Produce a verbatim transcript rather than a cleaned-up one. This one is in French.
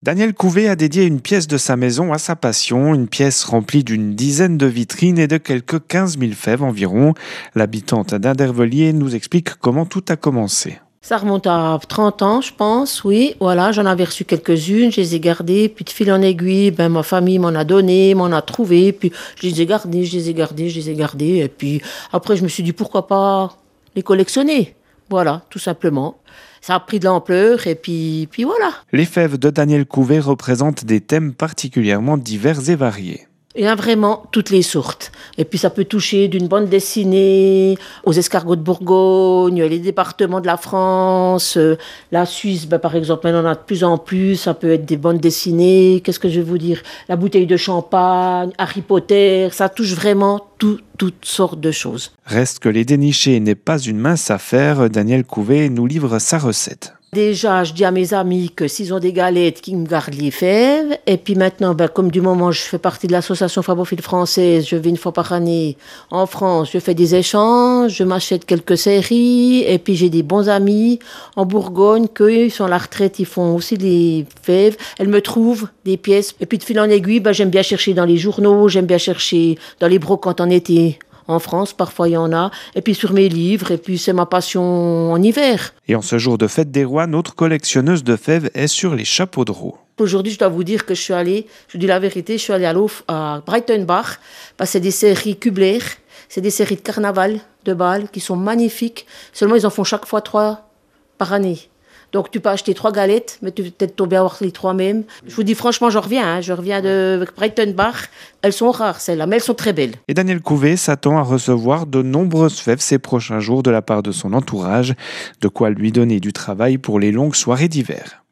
Daniel Couvé a dédié une pièce de sa maison à sa passion, une pièce remplie d'une dizaine de vitrines et de quelques quinze mille fèves environ. L'habitante d'Indervellier nous explique comment tout a commencé. Ça remonte à trente ans, je pense, oui. Voilà, j'en avais reçu quelques-unes, je les ai gardées, puis de fil en aiguille, ben, ma famille m'en a donné, m'en a trouvé, puis je les ai gardées, je les ai gardées, je les ai gardées, et puis après je me suis dit pourquoi pas les collectionner. Voilà, tout simplement. Ça a pris de l'ampleur, et puis, puis voilà. Les fèves de Daniel Couvé représentent des thèmes particulièrement divers et variés. Il y a vraiment toutes les sortes. Et puis ça peut toucher d'une bande dessinée aux escargots de Bourgogne, les départements de la France, euh, la Suisse, ben, par exemple, maintenant on en a de plus en plus. Ça peut être des bandes dessinées, qu'est-ce que je vais vous dire, la bouteille de champagne, Harry Potter, ça touche vraiment tout, toutes sortes de choses. Reste que les dénicher n'est pas une mince affaire. Daniel Couvé nous livre sa recette. Déjà, je dis à mes amis que s'ils ont des galettes, qu'ils me gardent les fèves. Et puis maintenant, ben, comme du moment je fais partie de l'association Fabophile française, je vais une fois par année en France, je fais des échanges, je m'achète quelques séries. Et puis j'ai des bons amis en Bourgogne, qu'eux, ils sont à la retraite, ils font aussi des fèves. Elles me trouvent des pièces. Et puis de fil en aiguille, ben, j'aime bien chercher dans les journaux, j'aime bien chercher dans les brocantes en été. En France, parfois il y en a, et puis sur mes livres, et puis c'est ma passion en hiver. Et en ce jour de fête des rois, notre collectionneuse de fèves est sur les chapeaux de roue. Aujourd'hui, je dois vous dire que je suis allée, je vous dis la vérité, je suis allée à, l'Of, à Breitenbach, parce que c'est des séries Kubler, c'est des séries de carnaval, de bal, qui sont magnifiques. Seulement, ils en font chaque fois trois par année. Donc tu peux acheter trois galettes, mais tu peux peut-être tomber à avoir les trois mêmes. Je vous dis franchement, je reviens, hein, je reviens de Breitenbach. Elles sont rares celles-là, mais elles sont très belles. Et Daniel Couvé s'attend à recevoir de nombreuses fèves ces prochains jours de la part de son entourage, de quoi lui donner du travail pour les longues soirées d'hiver.